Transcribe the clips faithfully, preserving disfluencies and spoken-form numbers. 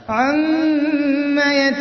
عَمَّ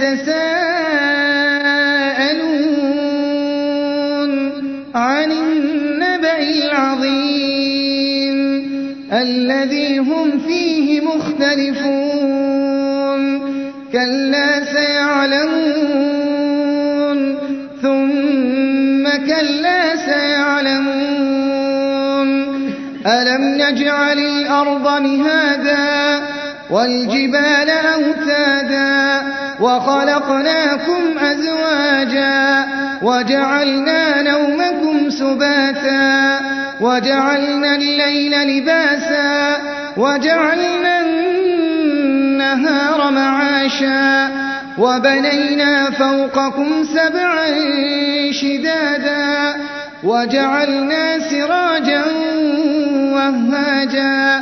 يَتَسَاءَلُونَ عَنِ النَّبَإِ الْعَظِيمِ الَّذِي هُمْ فِيهِ مُخْتَلِفُونَ كَلَّا سَيَعْلَمُونَ ثُمَّ كَلَّا سَيَعْلَمُونَ أَلَمْ نَجْعَلِ الْأَرْضَ مِهَادًا وَالْجِبَالَ أَوْتَادًا وَخَلَقْنَاكُمْ أَزْوَاجًا وَجَعَلْنَا نَوْمَكُمْ سُبَاتًا وَجَعَلْنَا اللَّيْلَ لِبَاسًا وَجَعَلْنَا النَّهَارَ مَعَاشًا وَبَنَيْنَا فَوْقَكُمْ سَبْعًا شِدَادًا وَجَعَلْنَا سِرَاجًا وَهَّاجًا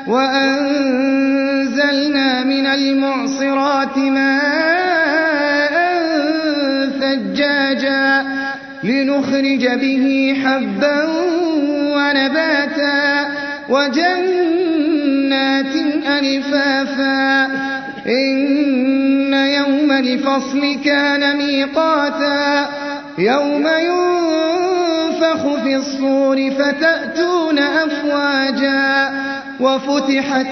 وَأَنزَلْنَا مِنَ الْمُعْصِرَاتِ مَاءً ثَجَّاجًا لِنُخْرِجَ بِهِ حَبًّا وَنَبَاتًا وَجَنَّاتٍ أَلْفَافًا إِنَّ يَوْمَ الْفَصْلِ كَانَ مِيقَاتًا يَوْمَ يُنفَخُ فِي الصُّورِ فَتَأْتُونَ أَفْوَاجًا وَفُتِحَتِ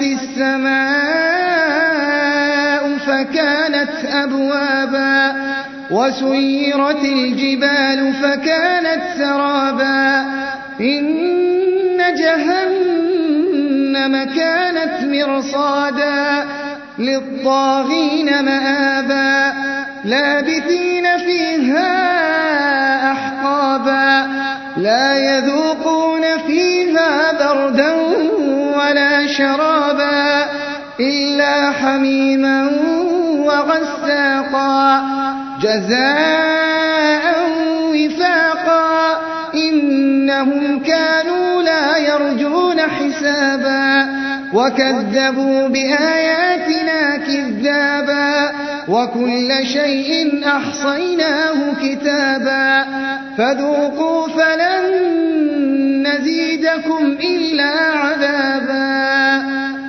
السَّمَاءُ فَكَانَتْ أَبْوَابًا وَسُيِّرَتِ الْجِبَالُ فَكَانَتْ سَرَابًا إِنَّ جَهَنَّمَ كَانَتْ مِرْصَادًا لِّلطَّاغِينَ مَآبًا لَّابِثِينَ فِيهَا أَحْقَابًا لَّا يَذُوقُونَ فِيهَا بَرْدًا وَلَا شَرَابًا إِلَّا حَمِيمًا وَغَسَّاقًا جَزَاءً وِفَاقًا إِنَّهُمْ كَانُوا لَا يَرْجُونَ حِسَابًا وَكَذَّبُوا بِآيَاتِنَا كِذَّابًا وَكُلَّ شَيْءٍ أَحْصَيْنَاهُ كِتَابًا فَذُوقُوا فَلَن نَّزِيدَكُمْ إِلَّا عَذَابًا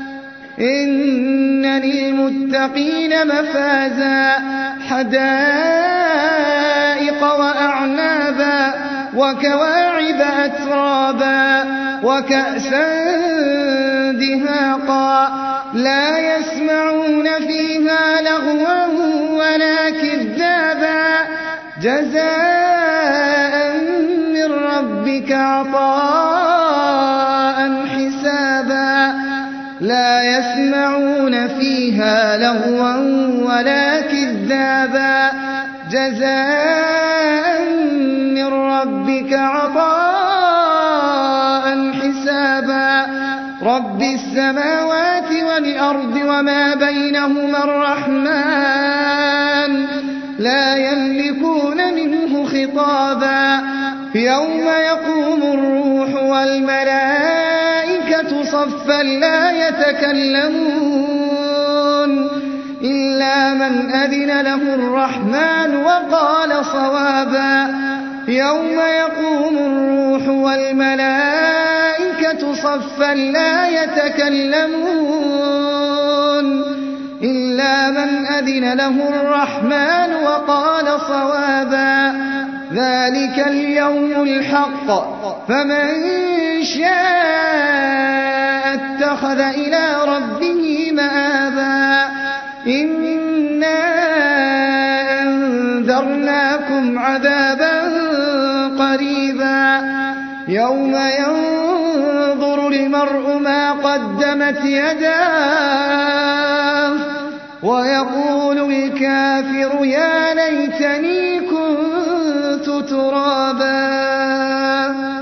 إِنَّ لِلْمُتَّقِينَ مَفَازًا حَدَائِقَ وَأَعْنَابًا وَكَوَاعِبَ أَتْرَابًا وَكَأْسًا دِهَاقًا لَّا يَسْمَعُونَ فِيهَا لَغْوًا وَلَا كِذَّابًا جَزَاءً مِّن رَّبِّكَ عَطَاءً حِسَابًا لَّا يَسْمَعُونَ فِيهَا لَغْوًا وَلَا كِذَّابًا جَزَاءً مِّن رَّبِّكَ عَطَاءً حِسَابًا رَبِّ السَّمَاوَاتِ وَالْأَرْضِ وَمَا بَيْنَهُمَا الرَّحْمَٰنُ لَا يَمْلِكُونَ مِنْهُ خِطَابًا يَوْمَ يَقُومُ الرُّوحُ وَالْمَلَائِكَةُ صَفًّا لَّا يَتَكَلَّمُونَ إِلَّا مَنْ أَذِنَ لَهُ الرَّحْمَٰنُ وَقَالَ صَوَابًا يَوْمَ يَقُومُ الرُّوحُ وَالْمَلَائِكَةُ صَفًّا لَّا يَتَكَلَّمُونَ إِلَّا مَنْ أَذِنَ لَهُ الرَّحْمَٰنُ وَقَالَ صَوَابًا ذَٰلِكَ الْيَوْمُ الْحَقُّ فَمَن شَاءَ اتَّخَذَ إِلَىٰ رَبِّهِ مَآبًا إِنَّا أَنذَرْنَاكُمْ عَذَابًا قَرِيبًا يَوْمَ يَنظُرُ الْمَرْءُ مَا قَدَّمَتْ يَدَاهُ وَيَقُولُ الْكَافِرُ يَا لَيْتَنِي كُنتُ تُرَابًا